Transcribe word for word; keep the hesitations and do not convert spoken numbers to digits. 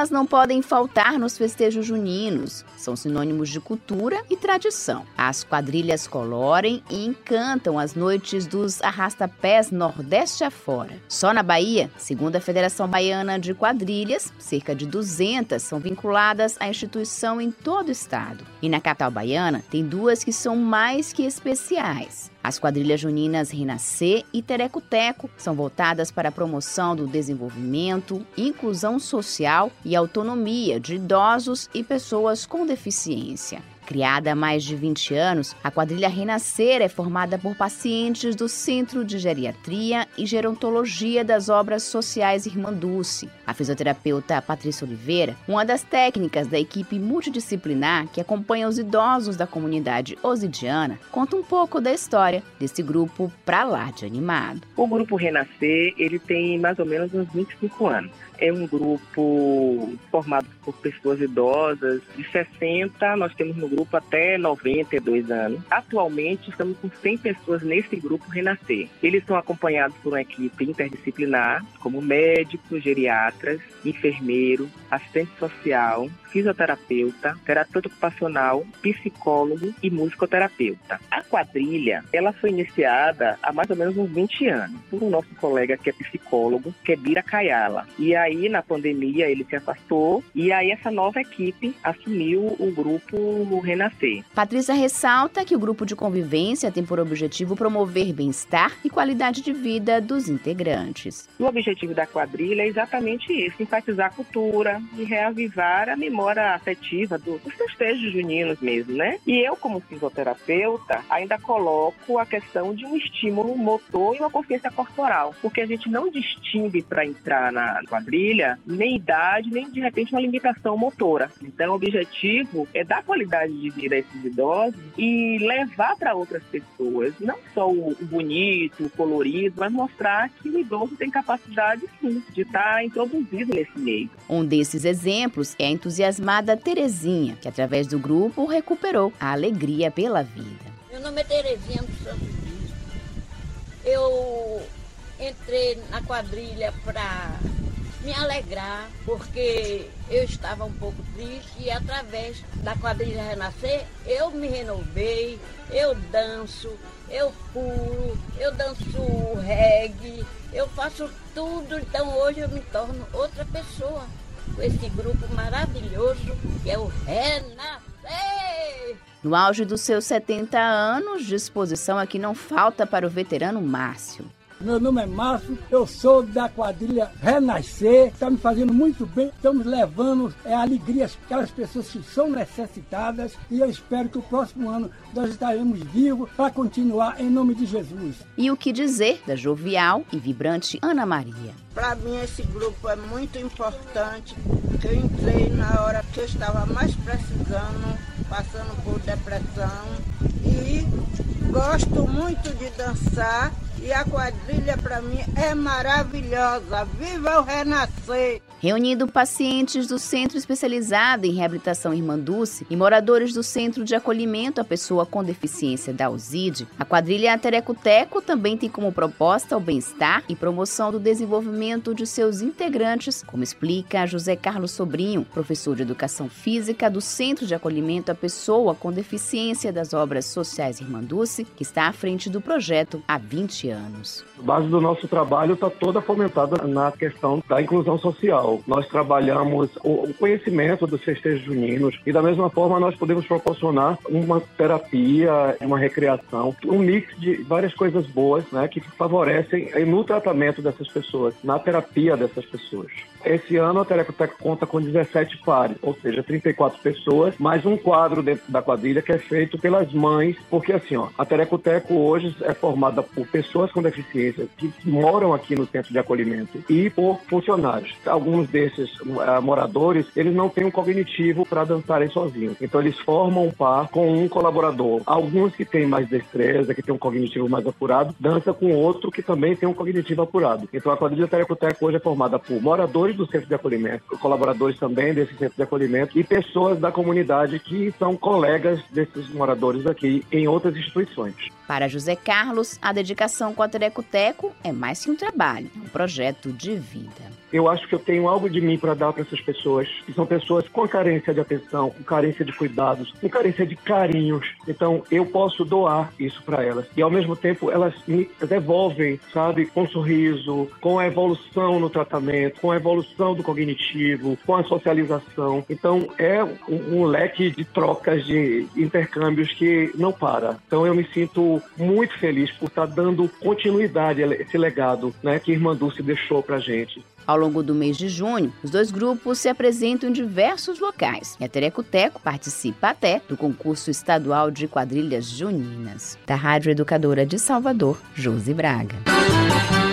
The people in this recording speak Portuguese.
Elas não podem faltar nos festejos juninos. São sinônimos de cultura e tradição. As quadrilhas colorem e encantam as noites dos arrastapés Nordeste afora. Só na Bahia, segundo a Federação Baiana de Quadrilhas, cerca de duzentas são vinculadas à instituição em todo o estado. E na capital baiana, tem duas que são mais que especiais. As quadrilhas juninas Renascer e Tereco-Teco são voltadas para a promoção do desenvolvimento, inclusão social e autonomia de idosos e pessoas com deficiência. Criada há mais de vinte anos, a quadrilha Renascer é formada por pacientes do Centro de Geriatria e Gerontologia das Obras Sociais Irmanduce. A fisioterapeuta Patrícia Oliveira, uma das técnicas da equipe multidisciplinar que acompanha os idosos da comunidade osidiana, conta um pouco da história desse grupo pra lá de animado. O grupo Renascer, ele tem mais ou menos uns vinte e cinco anos. É um grupo formado por pessoas idosas de sessenta, nós temos no grupo até noventa e dois anos. Atualmente estamos com cem pessoas nesse grupo Renascer. Eles são acompanhados por uma equipe interdisciplinar, como médicos, geriatras, enfermeiro, assistente social, fisioterapeuta, terapeuta ocupacional, psicólogo e musicoterapeuta. A quadrilha, ela foi iniciada há mais ou menos uns vinte anos por um nosso colega que é psicólogo, que é Bira Kayala. E aí, na pandemia, ele se afastou e aí essa nova equipe assumiu o grupo Renascer. Patrícia ressalta que o grupo de convivência tem por objetivo promover bem-estar e qualidade de vida dos integrantes. O objetivo da quadrilha é exatamente isso, enfatizar a cultura e reavivar a memória afetiva dos festejos juninos mesmo, né? E eu, como fisioterapeuta, ainda coloco a questão de um estímulo motor e uma consciência corporal, porque a gente não distingue para entrar na quadrilha nem idade, nem de repente uma limitação motora. Então, o objetivo é dar qualidade de vida a esses idosos e levar para outras pessoas, não só o bonito, o colorido, mas mostrar que o idoso tem capacidade, sim, de estar introduzido nesse meio. Um desses exemplos é a entusiasmada Terezinha, que através do grupo recuperou a alegria pela vida. Meu nome é Terezinha do Santo Cristo. Eu entrei na quadrilha para me alegrar, porque eu estava um pouco triste e através da quadrilha Renascer eu me renovei, eu danço, eu pulo, eu danço reggae, eu faço tudo, então hoje eu me torno outra pessoa com esse grupo maravilhoso que é o Renascer. No auge dos seus setenta anos, disposição aqui não falta para o veterano Márcio. Meu nome é Márcio, eu sou da quadrilha Renascer, está me fazendo muito bem, estamos levando é, alegrias para aquelas pessoas que são necessitadas e eu espero que o próximo ano nós estaremos vivos para continuar em nome de Jesus. E o que dizer da jovial e vibrante Ana Maria? Para mim esse grupo é muito importante, que eu entrei na hora que eu estava mais precisando, passando por depressão e gosto muito de dançar. E a quadrilha, para mim, é maravilhosa. Viva o Renascer! Reunindo pacientes do Centro Especializado em Reabilitação Irmanduce e moradores do Centro de Acolhimento à Pessoa com Deficiência da U Z I D, a quadrilha Tereco-Teco também tem como proposta o bem-estar e promoção do desenvolvimento de seus integrantes, como explica José Carlos Sobrinho, professor de Educação Física do Centro de Acolhimento à Pessoa com Deficiência das Obras Sociais Irmanduce, que está à frente do projeto há vinte anos. A base do nosso trabalho está toda fomentada na questão da inclusão social. Nós trabalhamos o conhecimento dos festejos juninos e, da mesma forma, nós podemos proporcionar uma terapia, uma recreação, um mix de várias coisas boas, né, que favorecem no tratamento dessas pessoas, na terapia dessas pessoas. Esse ano a Tereco-Teco conta com dezessete pares, ou seja, trinta e quatro pessoas, mais um quadro dentro da quadrilha que é feito pelas mães, porque assim, ó, a Tereco-Teco hoje é formada por pessoas com deficiência que moram aqui no centro de acolhimento e por funcionários. Alguns desses uh, moradores, eles não têm um cognitivo para dançarem sozinhos, então eles formam um par com um colaborador. Alguns que têm mais destreza, que têm um cognitivo mais apurado, dança com outro que também tem um cognitivo apurado. Então a quadrilha Tereco-Teco hoje é formada por moradores do centro de acolhimento, colaboradores também desse centro de acolhimento e pessoas da comunidade que são colegas desses moradores aqui em outras instituições. Para José Carlos, a dedicação com a Tereco-Teco é mais que um trabalho, é um projeto de vida. eu acho que eu tenho algo de mim para dar para essas pessoas, que são pessoas com carência de atenção, com carência de cuidados, com carência de carinhos. Então, eu posso doar isso para elas. E, ao mesmo tempo, elas me devolvem, sabe, com um sorriso, com a evolução no tratamento, com a evolução do cognitivo, com a socialização. Então, é um, um leque de trocas, de intercâmbios que não para. Então, eu me sinto muito feliz por estar dando continuidade a esse legado, né, que Irmã Dulce deixou para a gente. Ao longo do mês de junho, os dois grupos se apresentam em diversos locais. E a Tereco-Teco participa até do concurso estadual de quadrilhas juninas. Da Rádio Educadora de Salvador, Josi Braga.